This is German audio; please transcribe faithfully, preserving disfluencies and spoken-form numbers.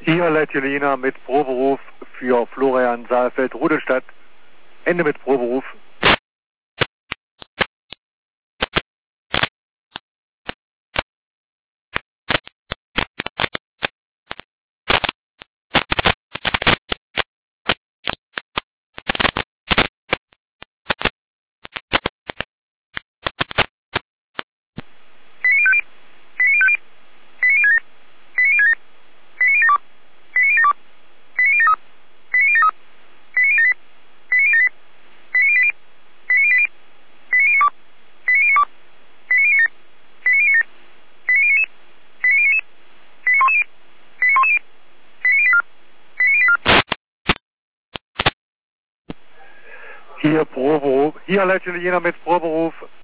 Hier Leit Jelena mit Proberuf für Florian Saalfeld, Rudolstadt. Ende mit Proberuf. Hier Proberuf, hier Leit Jelena mit Proberuf